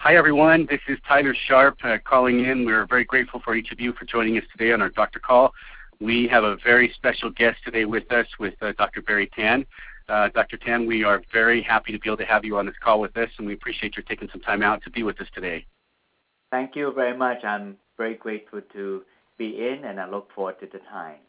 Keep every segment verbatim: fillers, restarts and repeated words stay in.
Hi, everyone. This is Tyler Sharp uh, calling in. We're very grateful for each of you for joining us today on our Doctor Call. We have a very special guest today with us, with uh, Doctor Barry Tan. Uh, Doctor Tan, we are very happy to be able to have you on this call with us, and we appreciate your taking some time out to be with us today. Thank you very much. I'm very grateful to be in, and I look forward to the time.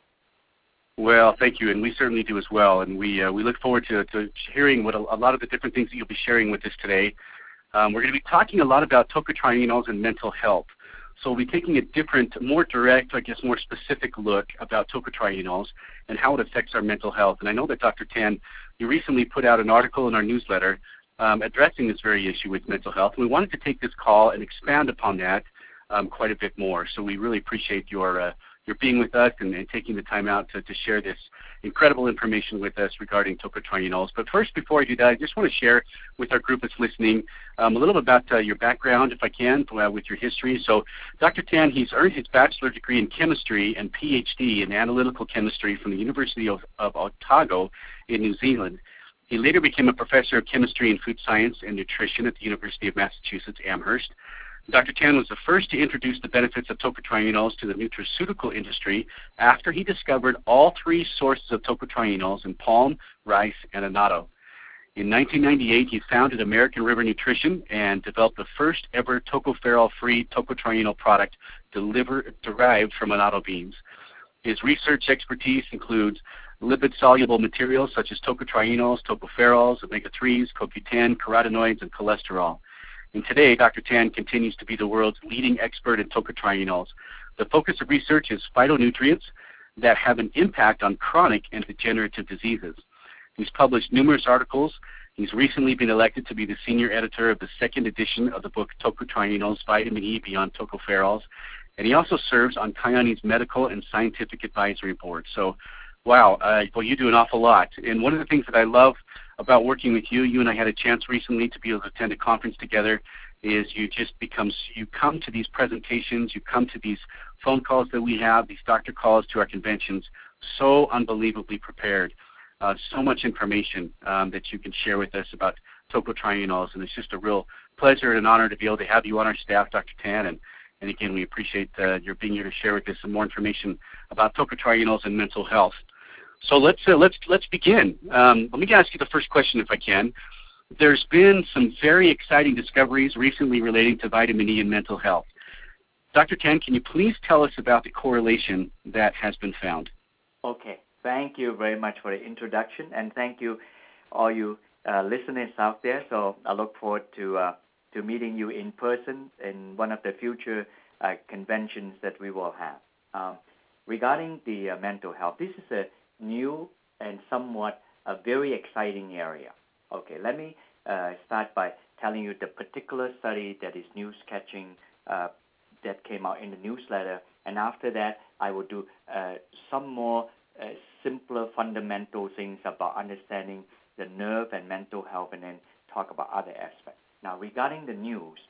Well, thank you, and we certainly do as well. And we uh, we look forward to, to hearing what a, a lot of the different things that you'll be sharing with us today. Um, we're going to be talking a lot about tocotrienols and mental health. So we'll be taking a different, more direct, I guess, more specific look about tocotrienols and how it affects our mental health. And I know that, Doctor Tan, you recently put out an article in our newsletter um, addressing this very issue with mental health. And we wanted to take this call and expand upon that um, quite a bit more. So we really appreciate your uh, your being with us and, and taking the time out to, to share this incredible information with us regarding tocotrienols. But first, before I do that, I just want to share with our group that's listening um, a little bit about uh, your background, if I can, uh, with your history. So Doctor Tan, he's earned his bachelor degree in chemistry and P H D in analytical chemistry from the University of, of Otago in New Zealand. He later became a professor of chemistry and food science and nutrition at the University of Massachusetts, Amherst. Doctor Tan was the first to introduce the benefits of tocotrienols to the nutraceutical industry after he discovered all three sources of tocotrienols in palm, rice, and annatto. In nineteen ninety-eight, he founded American River Nutrition and developed the first ever tocopherol-free tocotrienol product deliver, derived from annatto beans. His research expertise includes lipid-soluble materials such as tocotrienols, tocopherols, omega threes, C O Q ten, carotenoids, and cholesterol. And today, Doctor Tan continues to be the world's leading expert in tocotrienols. The focus of research is phytonutrients that have an impact on chronic and degenerative diseases. He's published numerous articles. He's recently been elected to be the senior editor of the second edition of the book Tocotrienols, Vitamin E Beyond Tocopherols. And he also serves on Kyane's medical and scientific advisory board. So, wow, uh, well, you do an awful lot. And one of the things that I love about working with you, you and I had a chance recently to be able to attend a conference together, is you just become, you come to these presentations, you come to these phone calls that we have, these doctor calls to our conventions, so unbelievably prepared. Uh, so much information um, that you can share with us about tocotrienols, and it's just a real pleasure and an honor to be able to have you on our staff, Doctor Tan, and, and again, we appreciate uh, your being here to share with us some more information about tocotrienols and mental health. So let's uh, let's let's begin. Um, let me ask you the first question, if I can. There's been some very exciting discoveries recently relating to vitamin E and mental health. Doctor Tan, can you please tell us about the correlation that has been found? Okay. Thank you very much for the introduction, and thank you, all you uh, listeners out there. So I look forward to uh, to meeting you in person in one of the future uh, conventions that we will have. Um, regarding the uh, mental health, this is a new and somewhat a very exciting area. Okay, let me uh, start by telling you the particular study that is news-catching uh, that came out in the newsletter, and after that, I will do uh, some more uh, simpler fundamental things about understanding the nerve and mental health, and then talk about other aspects. Now, regarding the news,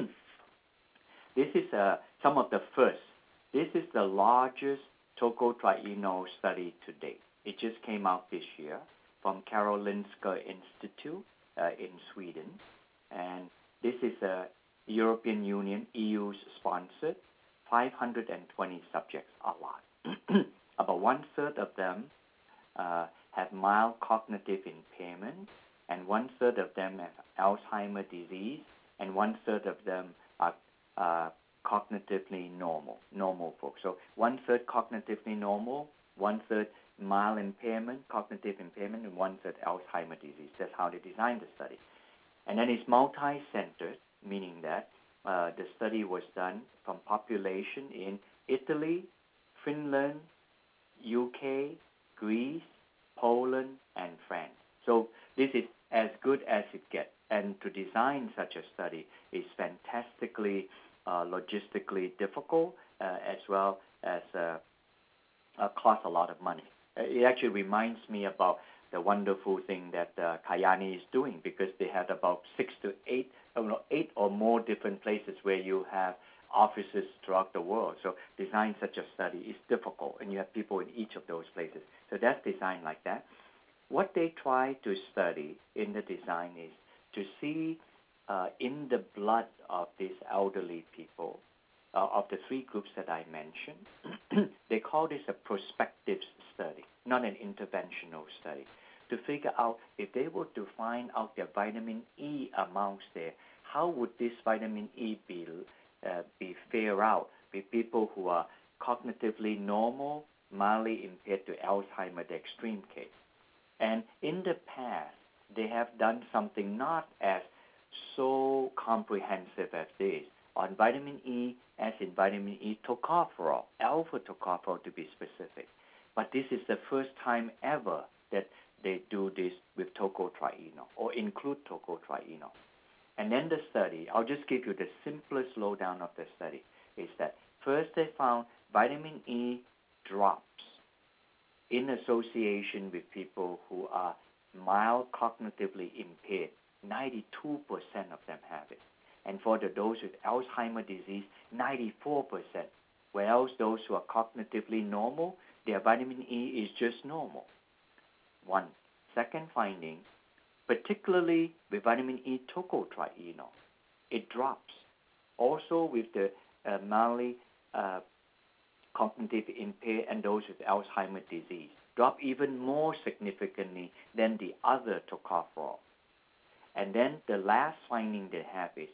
this is uh, some of the first. This is the largest tocotrienol study to date. It just came out this year from Karolinska Institute uh, in Sweden, and this is a European Union, E U's sponsored, five hundred twenty subjects, a lot. About one-third of them uh, have mild cognitive impairment, and one-third of them have Alzheimer's disease, and one-third of them are uh, cognitively normal, normal folks. So one-third cognitively normal, one-third mild impairment, cognitive impairment, and one-third Alzheimer's disease. That's how they designed the study. And then it's multi-centered, meaning that uh, the study was done from population in Italy, Finland, U K, Greece, Poland, and France. So this is as good as it gets. And to design such a study is fantastically uh, logistically difficult, uh, as well as uh, uh, costs a lot of money. Uh, it actually reminds me about the wonderful thing that uh, Kyane is doing, because they had about six to eight, uh, no, eight or more different places where you have offices throughout the world. So design such a study is difficult, and you have people in each of those places. So that's designed like that. What they try to study in the design is to see uh, in the blood of these elderly people, uh, of the three groups that I mentioned, they call this a prospective study, not an interventional study, to figure out if they were to find out their vitamin E amounts there, how would this vitamin E be, uh, be fare out with people who are cognitively normal, mildly impaired to Alzheimer's, the extreme case. And in the past, they have done something not as so comprehensive as this on vitamin E, as in vitamin E tocopherol, alpha tocopherol to be specific. But this is the first time ever that they do this with tocotrienol or include tocotrienol. And then the study, I'll just give you the simplest lowdown of the study, is that first they found vitamin E drops in association with people who are mild cognitively impaired. ninety-two percent of them have it. And for the those with Alzheimer's disease, ninety-four percent. Whereas those who are cognitively normal, their vitamin E is just normal. One. Second finding, particularly with vitamin E tocotrienol, it drops. Also with the uh, mildly uh, cognitive impaired and those with Alzheimer's disease, drop even more significantly than the other tocopherol. And then the last finding they have is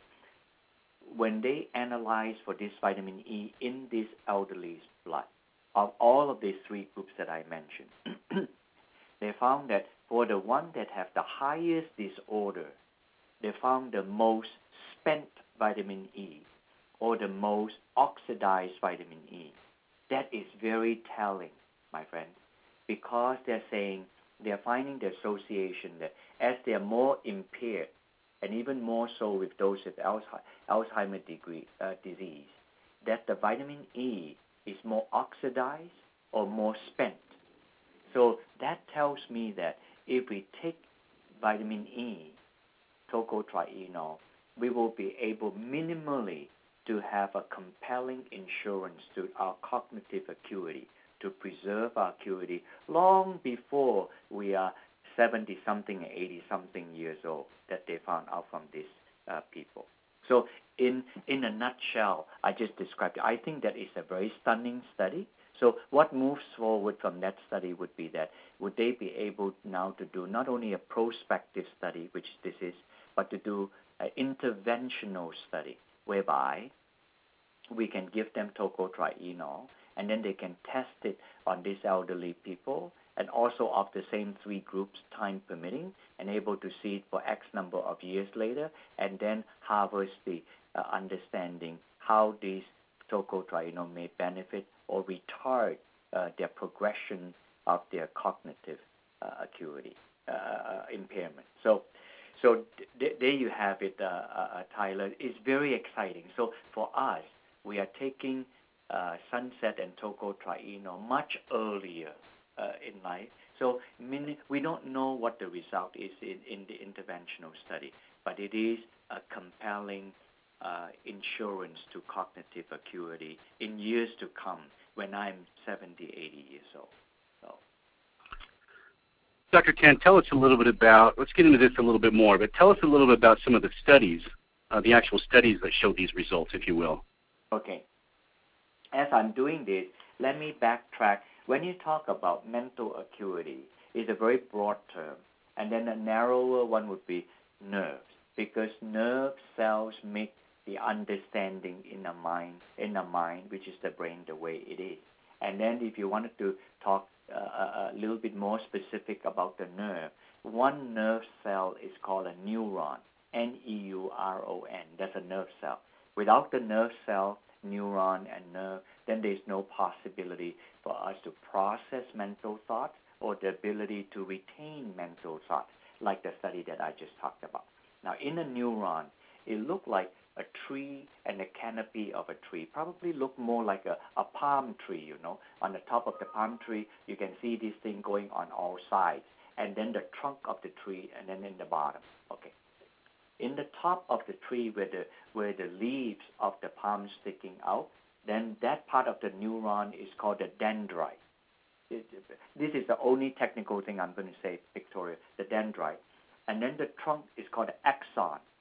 when they analyze for this vitamin E in this elderly's blood, of all of these three groups that I mentioned, they found that for the one that have the highest disorder, they found the most spent vitamin E or the most oxidized vitamin E. That is very telling, my friends, because they're saying they're finding the association that as they're more impaired, and even more so with those with Alzheimer's degree, uh, disease, that the vitamin E is more oxidized or more spent. So that tells me that if we take vitamin E, tocotrienol, we will be able minimally to have a compelling insurance to our cognitive acuity, to preserve our acuity long before we are seventy-something and eighty-something years old that they found out from these uh, people. So in, in a nutshell, I just described it. I think that is a very stunning study. So what moves forward from that study would be that would they be able now to do not only a prospective study, which this is, but to do an interventional study whereby we can give them tocotrienol and then they can test it on these elderly people and also of the same three groups, time permitting, and able to see it for X number of years later, and then harvest the uh, understanding how these tocotrienol may benefit or retard uh, their progression of their cognitive uh, acuity uh, impairment. So, so th- there you have it, uh, uh, Tyler. It's very exciting. So for us, we are taking uh, Sunset and tocotrienol much earlier uh, in life. So min- we don't know what the result is in, in the interventional study, but it is a compelling uh, insurance to cognitive acuity in years to come when I'm seventy, eighty years old. So. Doctor Tan, tell us a little bit about, let's get into this a little bit more, but tell us a little bit about some of the studies, uh, the actual studies that show these results, if you will. Okay. As I'm doing this, let me backtrack. When you talk about mental acuity, it's a very broad term, and then a narrower one would be nerves, because nerve cells make the understanding in the mind, in the mind, which is the brain, the way it is. And then if you wanted to talk uh, a little bit more specific about the nerve, one nerve cell is called a neuron, N E U R O N. That's a nerve cell. Without the nerve cell, neuron and nerve, then there's no possibility for us to process mental thoughts or the ability to retain mental thoughts, like the study that I just talked about. Now, in a neuron, it looked like a tree and a canopy of a tree, probably look more like a, a palm tree, you know. On the top of the palm tree, you can see this thing going on all sides, and then the trunk of the tree, and then in the bottom. Okay. In the top of the tree where the where the leaves of the palm sticking out, then that part of the neuron is called the dendrite. This is the only technical thing I'm going to say, Victoria, the dendrite. And then the trunk is called the axon.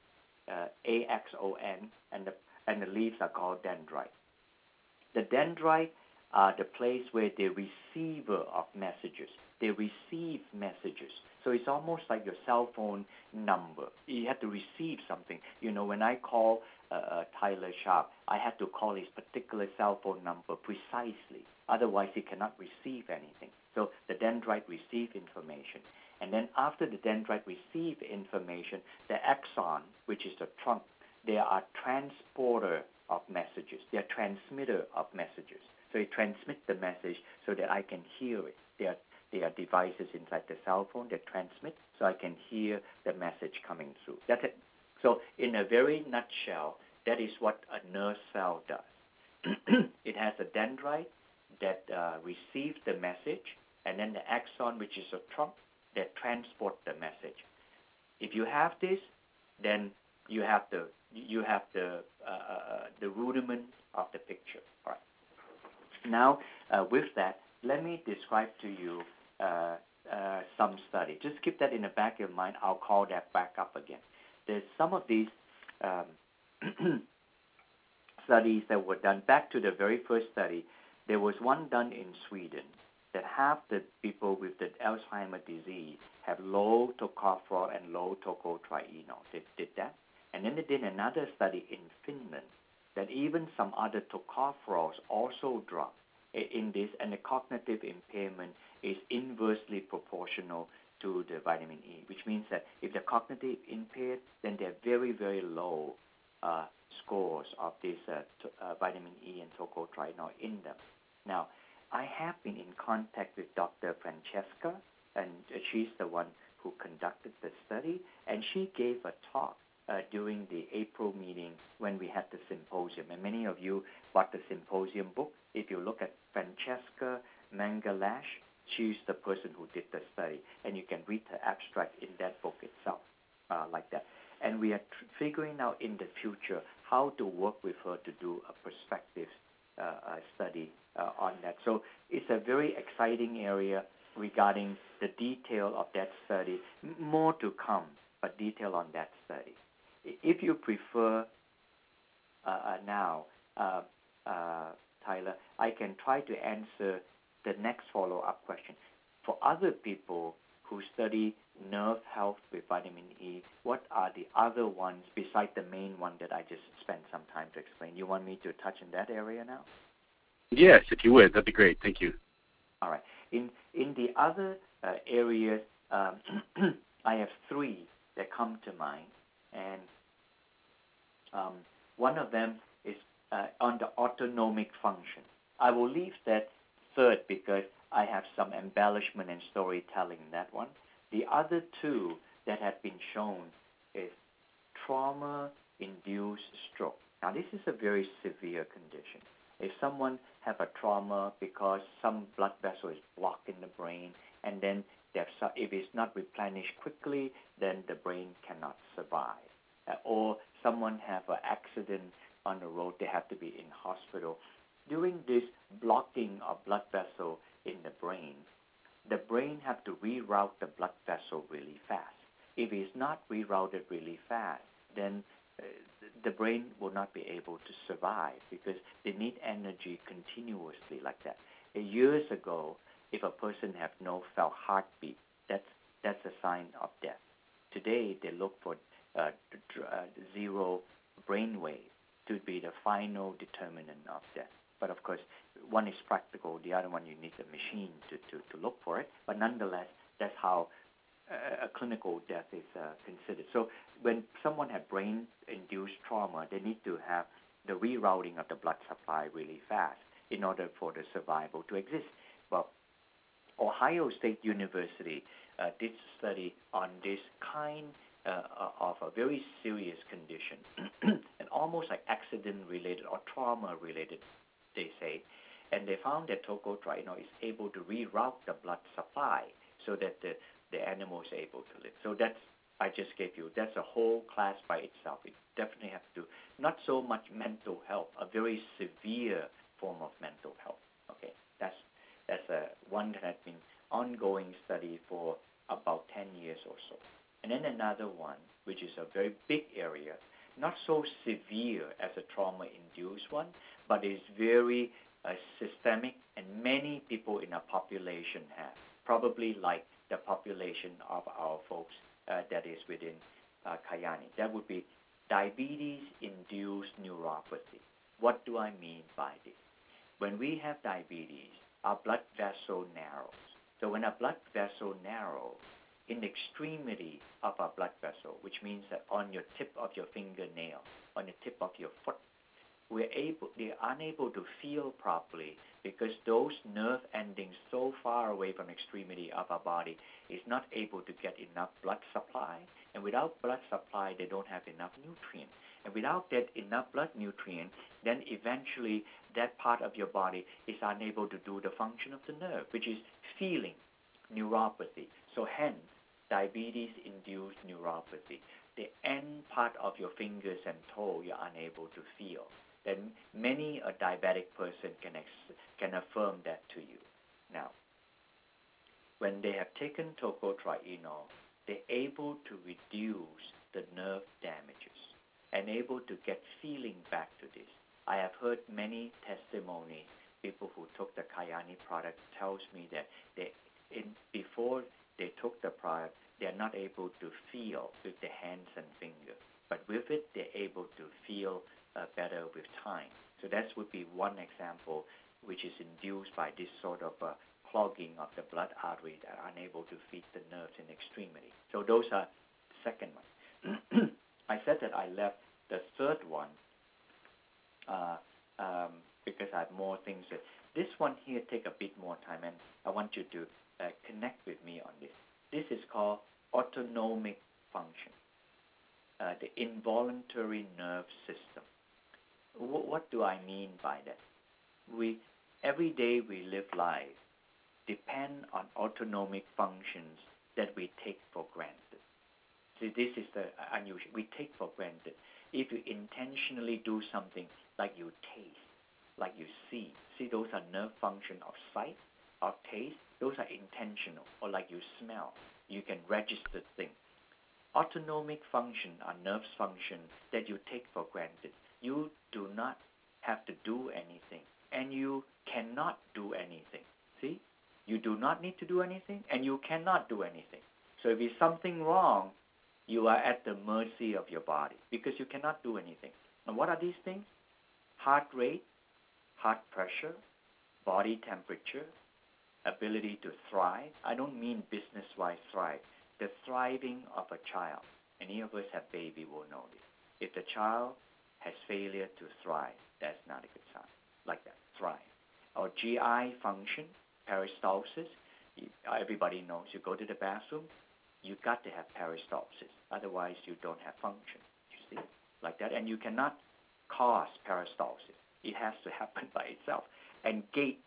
uh, A X O N, and the, and the leaves are called dendrite. The dendrite are the place where the receiver of messages. They receive messages. So it's almost like your cell phone number. You have to receive something. You know, when I call uh, uh, Tyler Sharp, I have to call his particular cell phone number precisely. Otherwise, he cannot receive anything. So the dendrite receive information. And then after the dendrite receive information, the axon, which is the trunk, they are transporter of messages. They are transmitter of messages. So it transmits the message so that I can hear it. They are, they are devices inside the cell phone that transmit so I can hear the message coming through. That's it. So in a very nutshell, that is what a nerve cell does. It has a dendrite that uh, receives the message, and then the axon, which is a trunk, that transport the message. If you have this, then you have the you have the uh, the rudiment of the picture. All right. Now, uh, with that, let me describe to you uh, uh, some study. Just keep that in the back of your mind. I'll call that back up again. There's some of these um, studies that were done. Back to the very first study, there was one done in Sweden that half the people with the Alzheimer's disease have low tocopherol and low tocotrienol. They did that. And then they did another study in Finland that even some other tocopherols also drop in this, and the cognitive impairment is inversely proportional to the vitamin E, which means that if they're cognitive impaired, then they're very, very low uh, scores of this uh, t- uh, vitamin E and tocotrienol in them. Now, I have been in contact with Doctor Francesca, and she's the one who conducted the study, and she gave a talk uh, during the April meeting when we had the symposium. And many of you bought the symposium book. If you look at Francesca Mangalash, she's the person who did the study, and you can read the abstract in that book itself, uh, like that. And we are tr- figuring out in the future how to work with her to do a prospective uh, uh, study uh, on that. So it's a very exciting area regarding the detail of that study. M- more to come, but detail on that study. If you prefer uh, uh, now, uh, uh, Tyler, I can try to answer the next follow-up question. For other people who study nerve health with vitamin E, what are the other ones besides the main one that I just spent some time to explain? You want me to touch in that area now? Yes, if you would, that'd be great. Thank you. All right. In in the other uh, areas, um, I have three that come to mind, and um, one of them is uh, on the autonomic function. I will leave that third because I have some embellishment and storytelling in that one. The other two that have been shown is trauma-induced stroke. Now, this is a very severe condition. If someone have a trauma because some blood vessel is blocked in the brain, and then if it's not replenished quickly, then the brain cannot survive. Uh, or someone have an accident on the road, they have to be in hospital. During this blocking of blood vessel in the brain, the brain have to reroute the blood vessel really fast. If it's not rerouted really fast, then uh, the brain will not be able to survive because they need energy continuously like that. Uh, years ago, if a person have no felt heartbeat, that's that's a sign of death. Today, they look for uh, uh, zero brainwave to be the final determinant of death. But of course, one is practical, the other one you need a machine to, to, to look for it. But nonetheless, that's how uh, a clinical death is uh, considered. So when someone has brain-induced trauma, they need to have the rerouting of the blood supply really fast in order for the survival to exist. Well, Ohio State University uh, did study on this kind uh, of a very serious condition, and almost like accident-related or trauma-related, they say, and they found that tocotrienol is able to reroute the blood supply so that the, the animal is able to live. So that's, I just gave you, that's a whole class by itself. It definitely has to do, not so much mental health, a very severe form of mental health. Okay, that's that's a one that has been ongoing study for about ten years or so. And then another one, which is a very big area, not so severe as a trauma-induced one, but is very uh, systemic, and many people in our population have, probably like the population of our folks uh, that is within uh, Kayani. That would be diabetes-induced neuropathy. What do I mean by this? When we have diabetes, our blood vessel narrows. So when our blood vessel narrows, in the extremity of our blood vessel, which means that on your tip of your fingernail, on the tip of your foot, we're able, they're unable to feel properly because those nerve endings so far away from extremity of our body is not able to get enough blood supply. And without blood supply, they don't have enough nutrient. And without that enough blood nutrient, then eventually that part of your body is unable to do the function of the nerve, which is feeling neuropathy. So hence, diabetes-induced neuropathy. The end part of your fingers and toe you're unable to feel. Then many a diabetic person can ex- can affirm that to you. Now, when they have taken tocotrienol, they're able to reduce the nerve damages and able to get feeling back to this. I have heard many testimonies, people who took the Kayani product tells me that they, in, before they took the product, they're not able to feel with the hands and fingers. But with it, they're able to feel uh, better with time. So that would be one example which is induced by this sort of uh, clogging of the blood artery that are unable to feed the nerves in extremity. So those are the second one. I said that I left the third one uh, um, because I have more things. That, this one here take a bit more time, and I want you to uh, connect with me on this. This is called autonomic function, uh, the involuntary nerve system. W- what do I mean by that? We every day we live life depend on autonomic functions that we take for granted. See, this is the unusual. We take for granted. If you intentionally do something like you taste, like you see, see those are nerve function of sight, of taste, those are intentional. Or like you smell, you can register things. Autonomic function are nerve function that you take for granted. You do not have to do anything, and you cannot do anything. See? You do not need to do anything, and you cannot do anything. So if it's something wrong, you are at the mercy of your body because you cannot do anything. And what are these things? Heart rate, heart pressure, body temperature, ability to thrive. I don't mean business-wise thrive. The thriving of a child. Any of us have baby will know this. If the child has failure to thrive, that's not a good sign. Like that, thrive. Or G I function, peristalsis. Everybody knows you go to the bathroom, you got to have peristalsis. Otherwise, you don't have function. You see? Like that. And you cannot cause peristalsis. It has to happen by itself. And gait,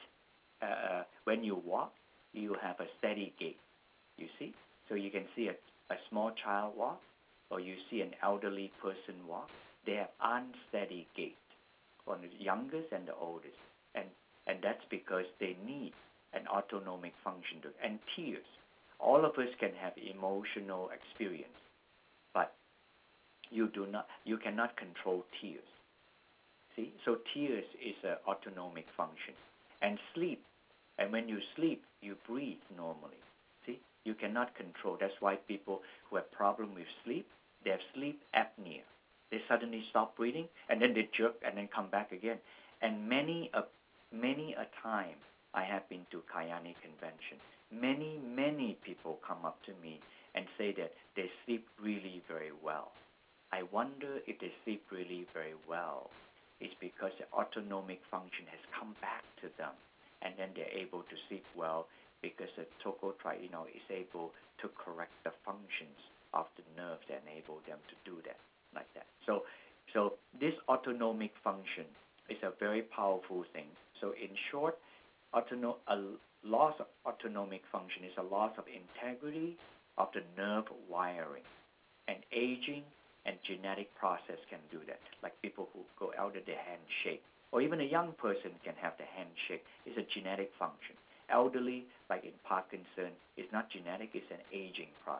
uh, when you walk, you have a steady gait. You see? So you can see a, a small child walk, or you see an elderly person walk. They have unsteady gait, on the youngest and the oldest. And, and that's because they need an autonomic function. To, and tears. All of us can have emotional experience, but you do not, you cannot control tears. See, so tears is an autonomic function, and sleep. And when you sleep, you breathe normally. See, you cannot control. That's why people who have problem with sleep, they have sleep apnea. They suddenly stop breathing, and then they jerk, and then come back again. And many a many a time, I have been to Kayani convention. Many, many people come up to me and say that they sleep really very well. I wonder if they sleep really very well. It's because the autonomic function has come back to them, and then they're able to sleep well because the tocotrienol is able to correct the functions of the nerves that enable them to do that, like that. So, so this autonomic function is a very powerful thing. So in short, autono- a loss of autonomic function is a loss of integrity of the nerve wiring. And aging and genetic process can do that. Like people who go out of their hand shake, or even a young person can have the hand shake. It's a genetic function. Elderly, like in Parkinson, is not genetic, it's an aging process.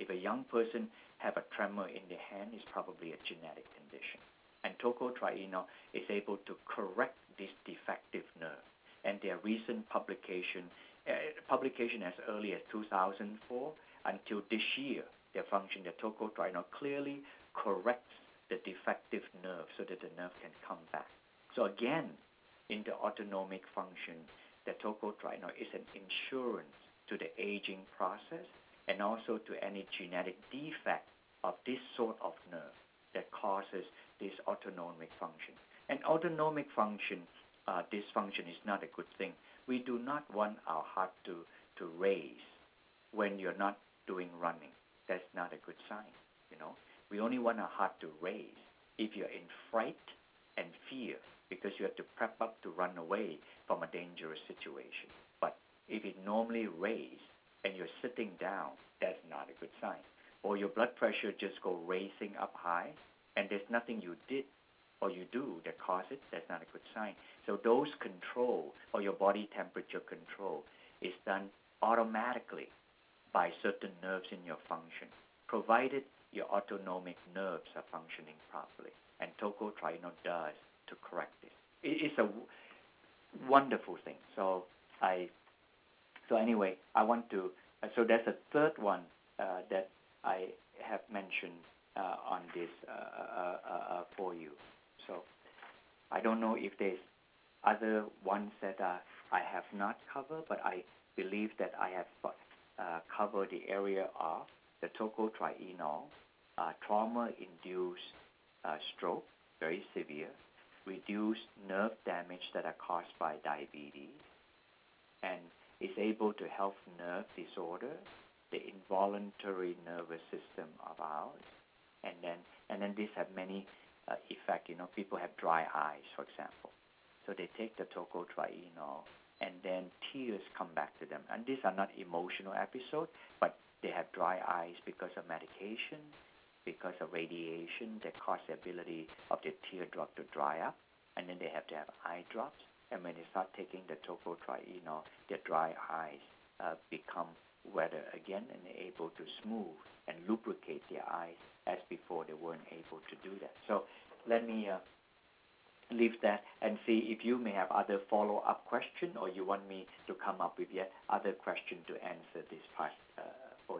If a young person have a tremor in the hand, it's probably a genetic condition. And tocotrienol is able to correct this defective nerve. And their recent publication, uh, publication as early as two thousand four until this year, their function, the tocotrienol clearly corrects the defective nerve so that the nerve can come back. So again, in the autonomic function, the tocotrienol is an insurance to the aging process and also to any genetic defect of this sort of nerve that causes this autonomic function. And autonomic function uh, dysfunction is not a good thing. We do not want our heart to, to race when you're not doing running. That's not a good sign, you know. We only want our heart to race if you're in fright and fear because you have to prep up to run away from a dangerous situation. But if it normally races and you're sitting down, that's not a good sign. Or your blood pressure just go racing up high and there's nothing you did or you do that cause it, that's not a good sign. So those control or your body temperature control is done automatically by certain nerves in your function, provided your autonomic nerves are functioning properly. And tocotrienol does to correct this. It is a w- wonderful thing. So I, so anyway, I want to, uh, so that's a third one uh, that I have mentioned uh, on this uh, uh, uh, uh, for you. So I don't know if there's other ones that uh, I have not covered, but I believe that I have uh, covered the area of the tocotrienol, uh, trauma-induced uh, stroke, very severe, reduced nerve damage that are caused by diabetes, and is able to help nerve disorder, the involuntary nervous system of ours, and then and then these have many uh, effects. You know, people have dry eyes, for example, so they take the tocotrienol, and then tears come back to them. And these are not emotional episodes, but they have dry eyes because of medication, because of radiation that cause the ability of the teardrop to dry up, and then they have to have eye drops. And when they start taking the tocotrienol, their dry eyes uh, become wetter again, and they're able to smooth and lubricate their eyes as before they weren't able to do that. So let me uh, leave that and see if you may have other follow-up question, or you want me to come up with yet other question to answer this part uh, for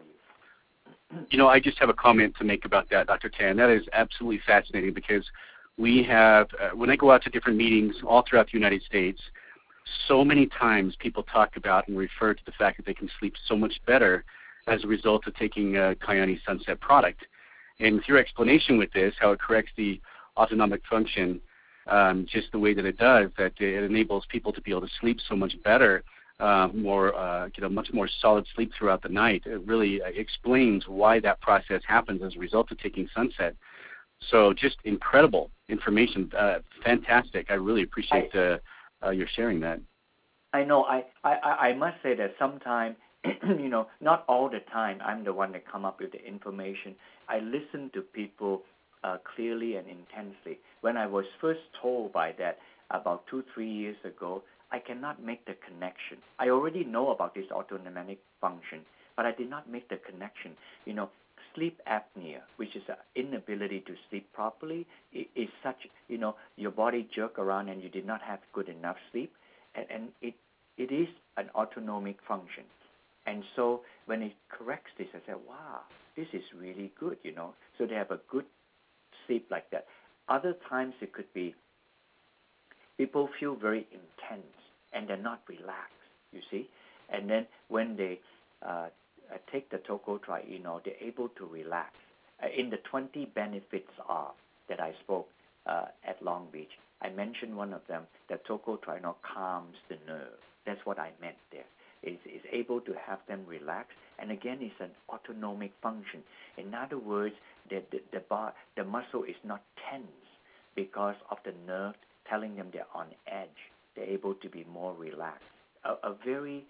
you. You know, I just have a comment to make about that, Doctor Tan. That is absolutely fascinating because we have, uh, when I go out to different meetings all throughout the United States, so many times people talk about and refer to the fact that they can sleep so much better as a result of taking a Kyani Sunset product. And with your explanation with this, how it corrects the autonomic function, um, just the way that it does, that it enables people to be able to sleep so much better, uh, more, uh, you know, much more solid sleep throughout the night. It really uh, explains why that process happens as a result of taking Sunset. So just incredible information, uh, fantastic. I really appreciate uh, uh, your sharing that. I know. I, I, I must say that sometimes, you know, not all the time I'm the one that come up with the information. I listen to people uh, clearly and intensely. When I was first told by that about two, three years ago, I cannot make the connection. I already know about this autonomic function, but I did not make the connection. You know, sleep apnea, which is an inability to sleep properly, is such, you know, your body jerk around and you did not have good enough sleep, and, and it it is an autonomic function. And so when it corrects this, I said, wow, this is really good, you know. So they have a good sleep like that. Other times it could be people feel very intense and they're not relaxed, you see. And then when they uh, uh, take the tocotrienol, they're able to relax. Uh, in the twenty benefits of that I spoke uh, at Long Beach, I mentioned one of them, that tocotrienol calms the nerve. That's what I meant there. It's, it's able to have them relax. And again, it's an autonomic function. In other words, the, the, the, bar, the muscle is not tense because of the nerve telling them they're on edge. They're able to be more relaxed. A, a very,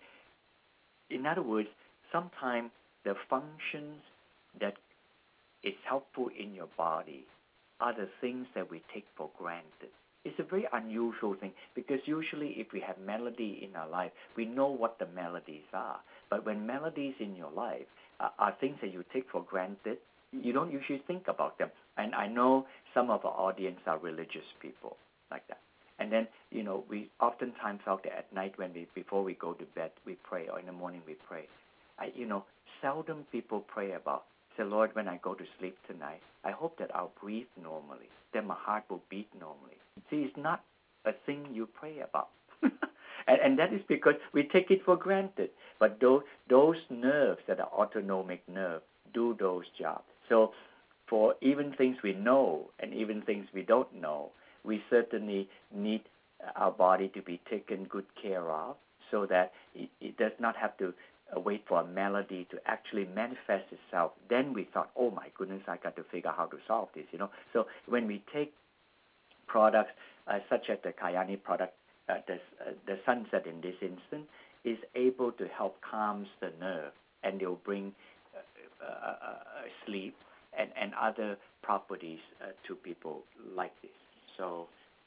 in other words, sometimes the functions that is helpful in your body are the things that we take for granted. It's a very unusual thing because usually if we have melody in our life, we know what the melodies are. But when melodies in your life uh, are things that you take for granted. You don't usually think about them. And I know some of our audience are religious people like that. And then, you know, we oftentimes out there at night when we, before we go to bed, we pray, or in the morning we pray. I, you know, seldom people pray about, say, Lord, when I go to sleep tonight, I hope that I'll breathe normally, that my heart will beat normally. See, it's not a thing you pray about. and, and that is because we take it for granted. But those, those nerves that are autonomic nerves do those jobs. So for even things we know and even things we don't know, we certainly need our body to be taken good care of so that it, it does not have to uh, wait for a malady to actually manifest itself. Then we thought, oh my goodness, I got to figure out how to solve this, you know. So when we take products uh, such as the Kyani product, uh, the, uh, the Sunset in this instance, is able to help calm the nerve, and they'll bring uh, uh, uh, sleep and, and other properties uh, to people like this. So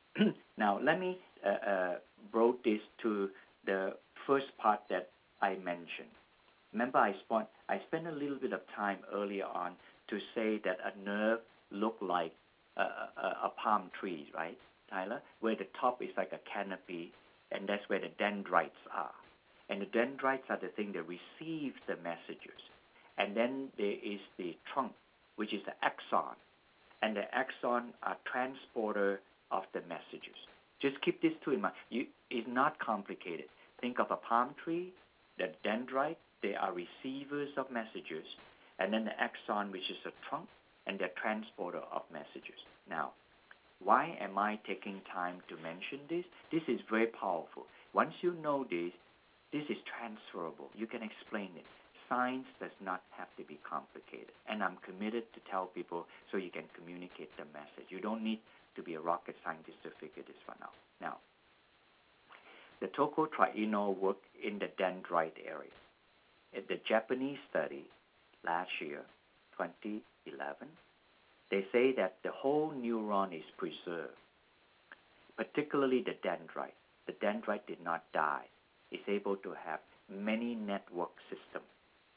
now let me uh, uh, broach this to the first part that I mentioned. Remember, I spent I spent a little bit of time earlier on to say that a nerve look like a, a, a palm tree, right, Tyler? Where the top is like a canopy, and that's where the dendrites are. And the dendrites are the thing that receives the messages. And then there is the trunk, which is the axon. And the axon are transporter of the messages. Just keep this two in mind. You, it's not complicated. Think of a palm tree, the dendrite, they are receivers of messages, and then the axon, which is a trunk, and the transporter of messages. Now, why am I taking time to mention this? This is very powerful. Once you know this, this is transferable. You can explain it. Science does not have to be complicated. And I'm committed to tell people so you can communicate the message. You don't need to be a rocket scientist to figure this one out. Now, the tocotrienol work in the dendrite area. At the Japanese study last year, twenty eleven, they say that the whole neuron is preserved, particularly the dendrite. The dendrite did not die. It's able to have many network systems.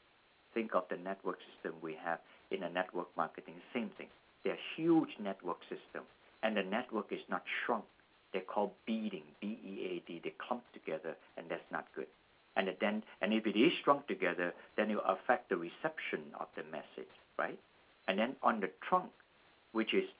Think of the network system we have in a network marketing, same thing. They're huge network system, and the network is not shrunk. They're called beading, B E A D. They clump together, and that's not good. And then, and if it is shrunk together, then it will affect the reception of the message, right? And then on the trunk, which is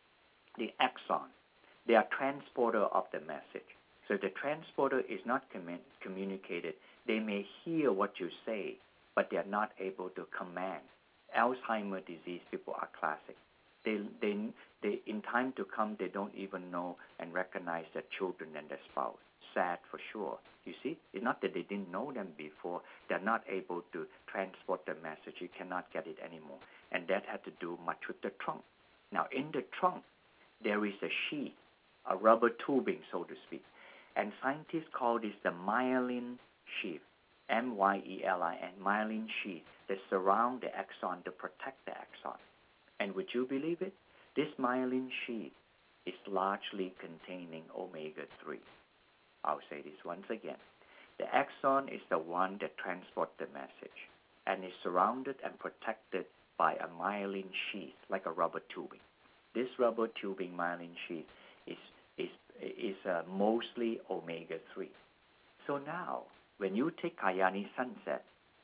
the axon, they are transporter of the message. So if the transporter is not commun- communicated, they may hear what you say, but they are not able to command. Alzheimer's disease people are classic. They, they, they, in time to come, they don't even know and recognize their children and their spouse. Sad for sure. You see, it's not that they didn't know them before. They're not able to transport the message. You cannot get it anymore. And that had to do much with the trunk. Now, in the trunk, there is a sheath, a rubber tubing, so to speak. And scientists call this the myelin sheath, M Y E L I N, myelin sheath, that surround the axon to protect the axon. And would you believe it? This myelin sheath is largely containing omega three. I'll say this once again. The axon is the one that transports the message and is surrounded and protected by a myelin sheath, like a rubber tubing. This rubber tubing myelin sheath is, is, is uh, mostly omega three. So now, when you take Kyani Sunset,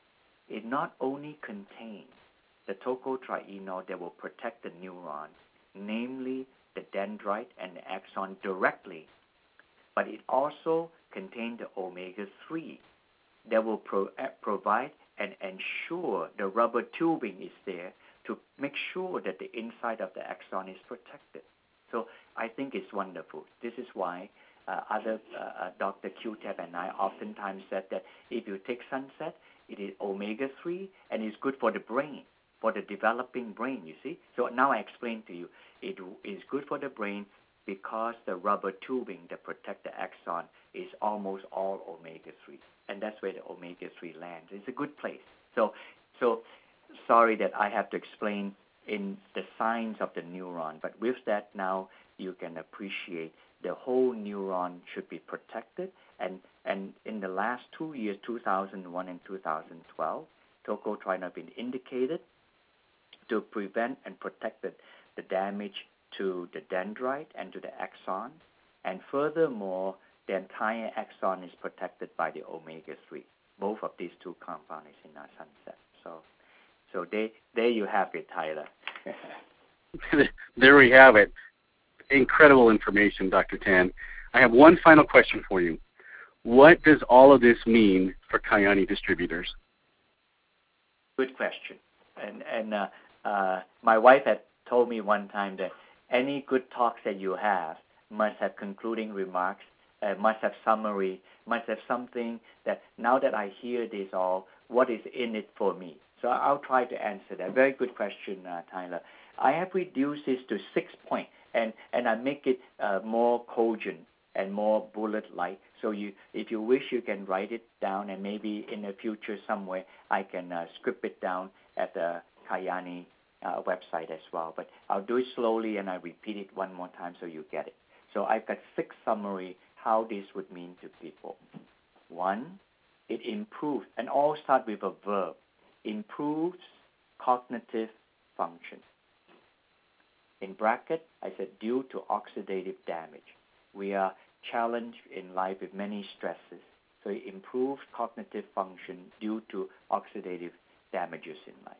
it not only contains the tocotrienol that will protect the neuron, namely the dendrite and the axon directly, but it also contains the omega three that will pro- uh, provide and ensure the rubber tubing is there to make sure that the inside of the axon is protected. So I think it's wonderful. This is why uh, other uh, Doctor Q-Tep and I oftentimes said that if you take Sunset, it is omega three and it's good for the brain, for the developing brain, you see. So now I explain to you, it is good for the brain because the rubber tubing that protect the axon is almost all omega three. And that's where the omega three lands. It's a good place. So, so sorry that I have to explain in the science of the neuron, but with that now you can appreciate the whole neuron should be protected. And, and in the last two years, two thousand one and two thousand twelve, tocotriene have been indicated to prevent and protect the, the damage to the dendrite and to the axon. And furthermore, the entire axon is protected by the omega three. Both of these two compounds is in our sunset. So, so they, there you have it, Tyler. There we have it. Incredible information, Doctor Tan. I have one final question for you. What does all of this mean for Kyani distributors? Good question. And, and uh, uh, my wife had told me one time that any good talks that you have must have concluding remarks, uh, must have summary, must have something that now that I hear this all, what is in it for me? So I'll try to answer that. Very good question, uh, Tyler. I have reduced this to six points, and, and I make it uh, more cogent and more bullet-like. So you, if you wish, you can write it down, and maybe in the future somewhere I can uh, script it down at the Kyani uh, website as well. But I'll do it slowly, and I repeat it one more time so you get it. So I've got six summary how this would mean to people. One, it improves, and all start with a verb, improves cognitive function. In bracket, I said due to oxidative damage. We are challenged in life with many stresses, so it improves cognitive function due to oxidative damages in life.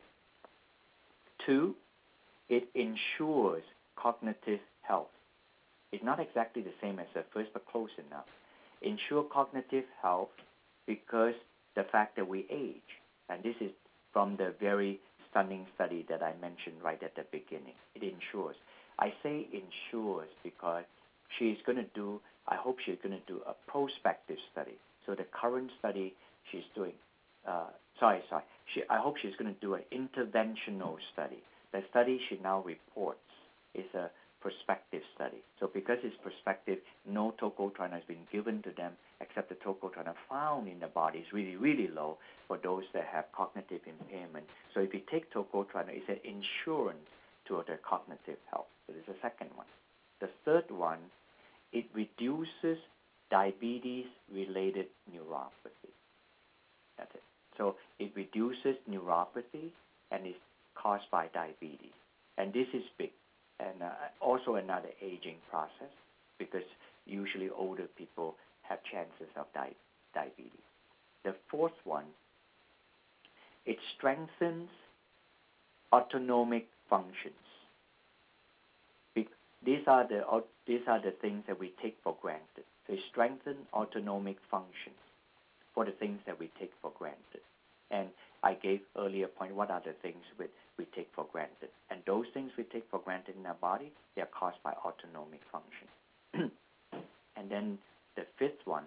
Two, it ensures cognitive health. It's not exactly the same as the first, but close enough. Ensure cognitive health because the fact that we age, and this is from the very stunning study that I mentioned right at the beginning. It ensures. I say ensures because she's going to do, I hope she's going to do a prospective study. So the current study she's doing, uh, sorry, sorry, she, I hope she's going to do an interventional study. The study she now reports is a prospective study. So because it's prospective, no tocotriene has been given to them, except the tocotriene found in the body is really, really low for those that have cognitive impairment. So if you take tocotriene, it's an insurance to their cognitive health. So there's a second one. The third one, it reduces diabetes-related neuropathy. That's it. So it reduces neuropathy and is caused by diabetes. And this is big. And uh, also another aging process because usually older people have chances of di- diabetes. The fourth one, it strengthens autonomic functions. Be- these are the uh, these are the things that we take for granted. They strengthen autonomic functions for the things that we take for granted. And I gave earlier point what are the things we, we take for granted. And those things we take for granted in our body, they are caused by autonomic function. And then the fifth one,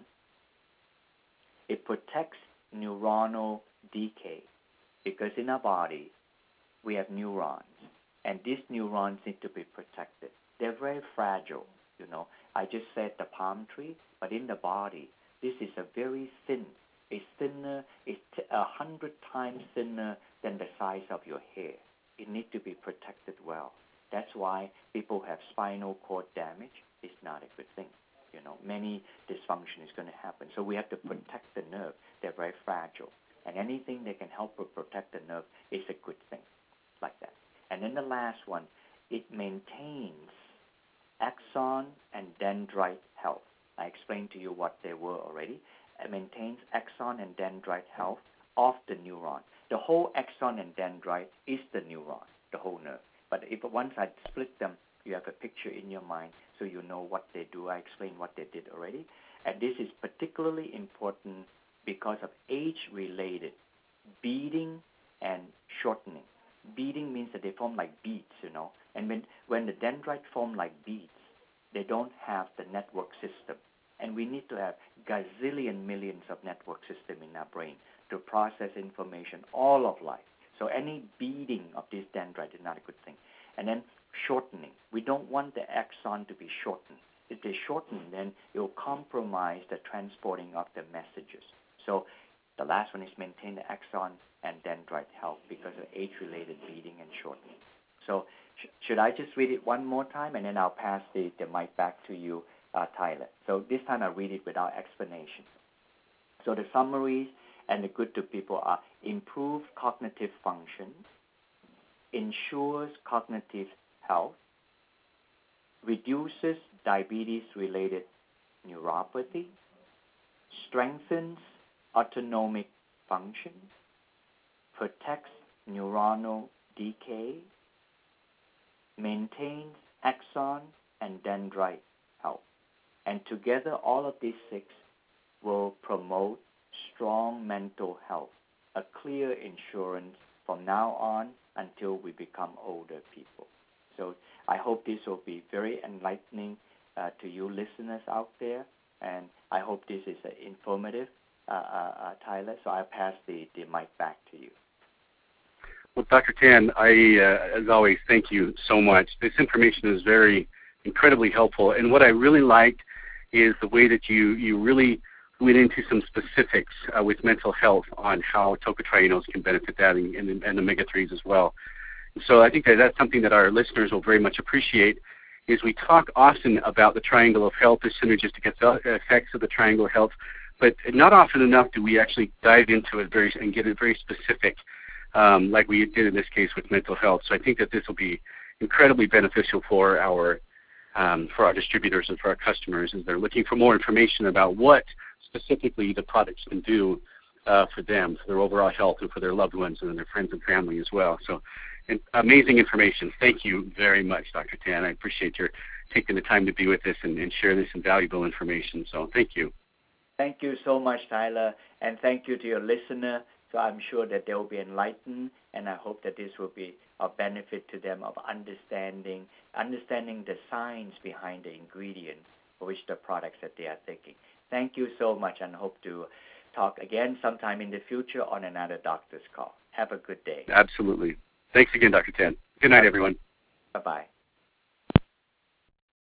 it protects neuronal decay. Because in our body, we have neurons. And these neurons need to be protected. They're very fragile, you know. I just said the palm tree, but in the body, this is a very thin, it's thinner, it's a hundred times thinner than the size of your hair. It needs to be protected well. That's why people have spinal cord damage. It's not a good thing. You know, many dysfunction is going to happen. So we have to protect the nerve. They're very fragile. And anything that can help protect the nerve is a good thing, like that. And then the last one, it maintains axon and dendrite health. I explained to you what they were already. It maintains axon and dendrite health of the neuron. The whole axon and dendrite is the neuron, the whole nerve. But if once I split them, you have a picture in your mind so you know what they do. I explained what they did already. And this is particularly important because of age-related beading and shortening. Beading means that they form like beads, you know. And when, when the dendrite form like beads, they don't have the network system. And we need to have gazillion millions of network system in our brain to process information all of life. So any beading of this dendrite is not a good thing. And then shortening. We don't want the axon to be shortened. If they shorten, then it will compromise the transporting of the messages. So the last one is maintain the axon and dendrite health because of age-related beading and shortening. So sh- should I just read it one more time, and then I'll pass the, the mic back to you, uh, Tyler. So this time I'll read it without explanation. So the summaries, and the good to people are improved cognitive function, ensures cognitive health, reduces diabetes-related neuropathy, strengthens autonomic function, protects neuronal decay, maintains axon and dendrite health. And together, all of these six will promote strong mental health, a clear insurance from now on until we become older people. So I hope this will be very enlightening uh, to you listeners out there, and I hope this is uh, informative, uh, uh, uh, Tyler. So I'll pass the, the mic back to you. Well, Doctor Tan, I, uh, as always, thank you so much. This information is very incredibly helpful, and what I really liked is the way that you, you really went into some specifics uh, with mental health on how tocotrienols can benefit that and, and, and omega threes as well. So I think that that's something that our listeners will very much appreciate. Is we talk often about the triangle of health, the synergistic effects of the triangle of health, but not often enough do we actually dive into it very and get it very specific, um, like we did in this case with mental health. So I think that this will be incredibly beneficial for our um, for our distributors and for our customers as they're looking for more information about what specifically the products can do uh, for them, for their overall health, and for their loved ones and their friends and family as well. So. And amazing information. Thank you very much, Doctor Tan. I appreciate your taking the time to be with us and, and share this invaluable information. So thank you. Thank you so much, Tyler, and thank you to your listener. So I'm sure that they will be enlightened, and I hope that this will be of benefit to them of understanding, understanding the science behind the ingredients for which the products that they are taking. Thank you so much, and hope to talk again sometime in the future on another doctor's call. Have a good day. Absolutely. Thanks again, Doctor Tan. Good night, everyone. Bye-bye.